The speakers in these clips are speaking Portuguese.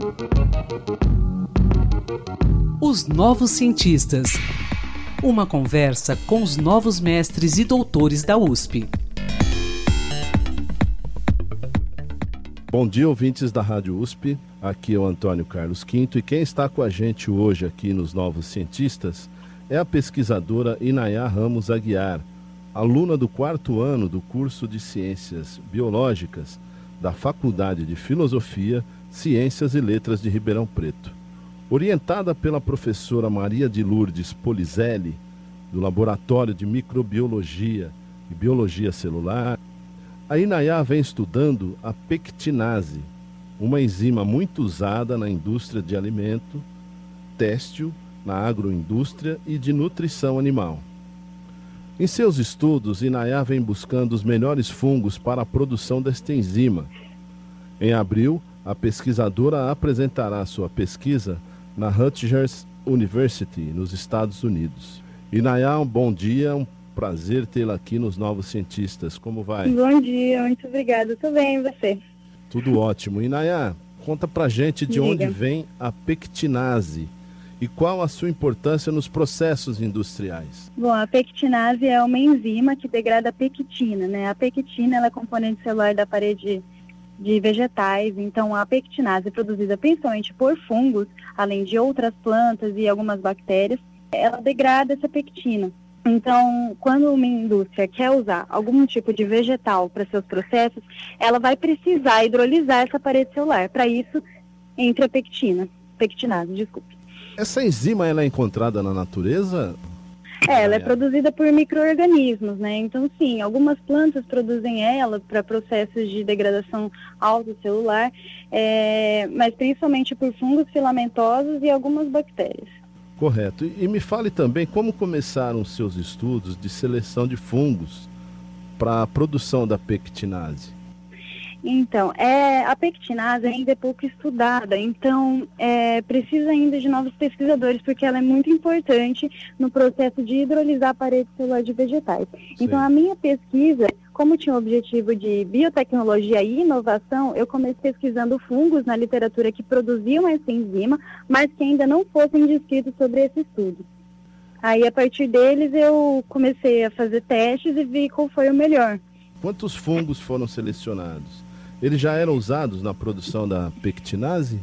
Os Novos Cientistas. Uma conversa com os novos mestres e doutores da USP. Bom dia, ouvintes da Rádio USP. Aqui é o Antônio Carlos Quinto e quem está com a gente hoje aqui nos Novos Cientistas é a pesquisadora Inayá Ramos Aguiar, aluna do 4º ano do curso de Ciências Biológicas da Faculdade de Filosofia, Ciências e Letras de Ribeirão Preto. Orientada pela professora Maria de Lourdes Polizelli, do Laboratório de Microbiologia e Biologia Celular, a Inayá vem estudando a pectinase, uma enzima muito usada na indústria de alimento, têxtil, na agroindústria e de nutrição animal. Em seus estudos, Inayá vem buscando os melhores fungos para a produção desta enzima. Em abril, a pesquisadora apresentará sua pesquisa na Rutgers University, nos Estados Unidos. Inayá, um bom dia, um prazer tê-la aqui nos Novos Cientistas. Como vai? Bom dia, muito obrigada. Tudo bem, e você? Tudo ótimo. Inayá, conta pra gente de onde vem a pectinase e qual a sua importância nos processos industriais. Bom, a pectinase é uma enzima que degrada a pectina, né? A pectina ela é componente celular da parede de vegetais, então a pectinase é produzida principalmente por fungos, além de outras plantas e algumas bactérias, ela degrada essa pectina. Então, quando uma indústria quer usar algum tipo de vegetal para seus processos, ela vai precisar hidrolisar essa parede celular. Para isso, entra a pectinase, desculpe. Essa enzima ela é encontrada na natureza? Ela é produzida por micro-organismos, né? Então, sim, algumas plantas produzem ela para processos de degradação autocelular, mas principalmente por fungos filamentosos e algumas bactérias. Correto. E me fale também como começaram os seus estudos de seleção de fungos para a produção da pectinase. Então, a pectinase ainda é pouco estudada, então precisa ainda de novos pesquisadores, porque ela é muito importante no processo de hidrolisar a parede celular de vegetais. Sim. Então, a minha pesquisa, como tinha o objetivo de biotecnologia e inovação, eu comecei pesquisando fungos na literatura que produziam essa enzima, mas que ainda não fossem descritos sobre esse estudo. Aí, a partir deles, eu comecei a fazer testes e vi qual foi o melhor. Quantos fungos foram selecionados? Eles já eram usados na produção da pectinase?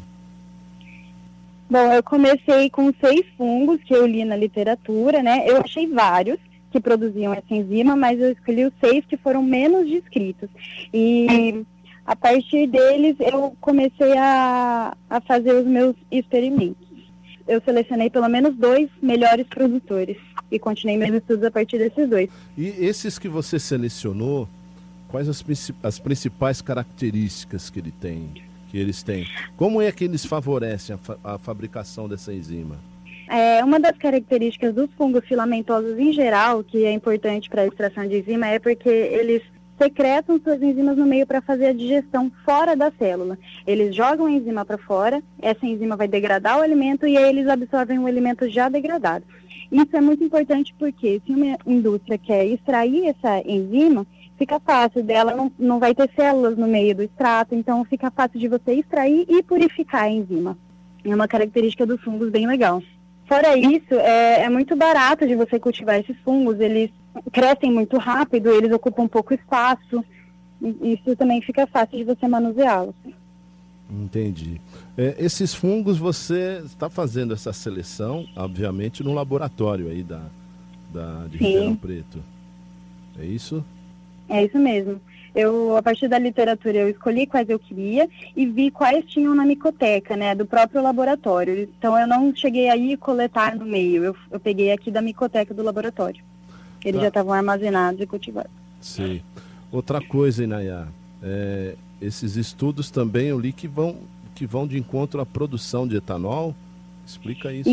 Bom, eu comecei com 6 fungos que eu li na literatura, né? Eu achei vários que produziam essa enzima, mas eu escolhi os 6 que foram menos descritos. E a partir deles eu comecei a fazer os meus experimentos. Eu selecionei pelo menos 2 melhores produtores e continuei meus estudos a partir desses 2. E esses que você selecionou, quais as principais características que eles têm? Como é que eles favorecem a fabricação dessa enzima? Uma das características dos fungos filamentosos em geral, que é importante para a extração de enzima, é porque eles secretam suas enzimas no meio para fazer a digestão fora da célula. Eles jogam a enzima para fora, essa enzima vai degradar o alimento e aí eles absorvem o alimento já degradado. Isso é muito importante porque se uma indústria quer extrair essa enzima, fica fácil dela, não vai ter células no meio do extrato, então fica fácil de você extrair e purificar a enzima. É uma característica dos fungos bem legal. Fora isso, é muito barato de você cultivar esses fungos, eles crescem muito rápido, eles ocupam pouco espaço, isso também fica fácil de você manuseá-los. Entendi. Esses fungos você está fazendo essa seleção, obviamente, no laboratório aí de Ribeirão Preto. É isso? É isso mesmo. A partir da literatura, eu escolhi quais eu queria e vi quais tinham na micoteca, né, do próprio laboratório. Então, eu não cheguei aí a coletar no meio, eu peguei aqui da micoteca do laboratório. Eles já estavam armazenados e cultivados. Sim. Outra coisa, Inayá, esses estudos também eu li que vão de encontro à produção de etanol. Explica isso.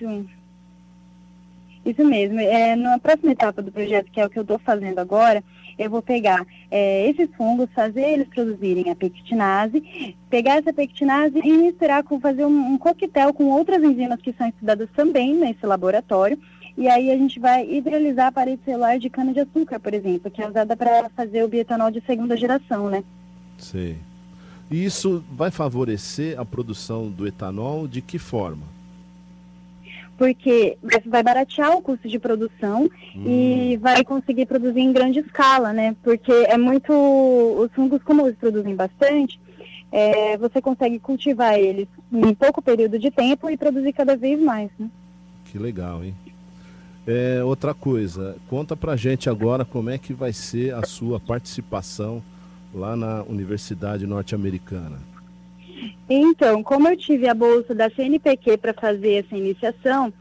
Isso mesmo. Na próxima etapa do projeto, que é o que eu estou fazendo agora, eu vou pegar esses fungos, fazer eles produzirem a pectinase, pegar essa pectinase e misturar fazer um coquetel com outras enzimas que são estudadas também nesse laboratório. E aí a gente vai hidrolisar a parede celular de cana-de-açúcar, por exemplo, que é usada para fazer o bioetanol de segunda geração, né? Sim. E isso vai favorecer a produção do etanol de que forma? Porque vai baratear o custo de produção e vai conseguir produzir em grande escala, né? Porque os fungos, como eles produzem bastante, você consegue cultivar eles em pouco período de tempo e produzir cada vez mais, né? Que legal, hein? Outra coisa, conta pra gente agora como é que vai ser a sua participação lá na Universidade Norte-Americana. Então, como eu tive a bolsa da CNPq para fazer essa iniciação,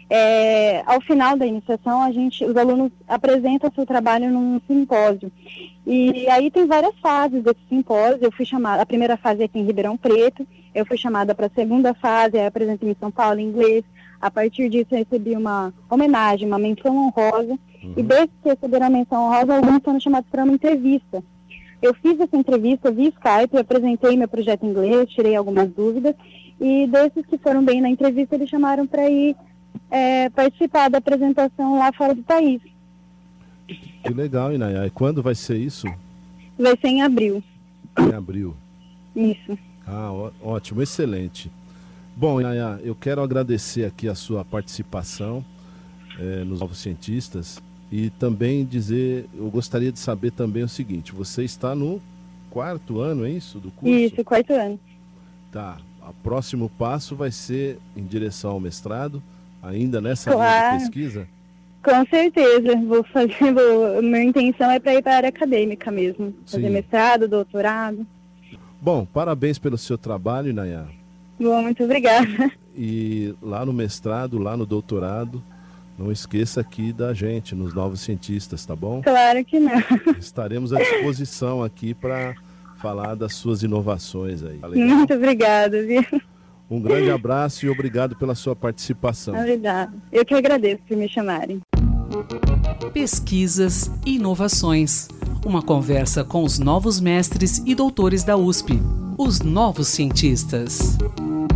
ao final da iniciação, os alunos apresentam seu trabalho num simpósio. E aí tem várias fases desse simpósio. Eu fui chamada, a primeira fase é aqui em Ribeirão Preto, eu fui chamada para a segunda fase, eu apresentei em São Paulo, em inglês. A partir disso, eu recebi uma homenagem, uma menção honrosa. E desde que receberam a menção honrosa, alguns foram chamados para uma entrevista. Eu fiz essa entrevista via Skype, apresentei meu projeto em inglês, tirei algumas dúvidas, e desses que foram bem na entrevista, eles chamaram para ir participar da apresentação lá fora do país. Que legal, Inaya. E quando vai ser isso? Vai ser em abril. Em abril. Isso. Ótimo, excelente. Bom, Inaya, eu quero agradecer aqui a sua participação nos Novos Cientistas. E também eu gostaria de saber também o seguinte, você está no 4º ano, é isso, do curso? Isso, 4º ano. Tá, o próximo passo vai ser em direção ao mestrado, ainda nessa linha de pesquisa? Com certeza, minha intenção é para ir para a área acadêmica mesmo, fazer mestrado, doutorado. Bom, parabéns pelo seu trabalho, Inaya. Bom, muito obrigada. E lá no mestrado, lá no doutorado, não esqueça aqui da gente, nos Novos Cientistas, tá bom? Claro que não. Estaremos à disposição aqui para falar das suas inovações aí. Tá legal? Muito obrigada, viu? Um grande abraço e obrigado pela sua participação. Obrigada. Eu que agradeço por me chamarem. Pesquisas e inovações. Uma conversa com os novos mestres e doutores da USP. Os Novos Cientistas.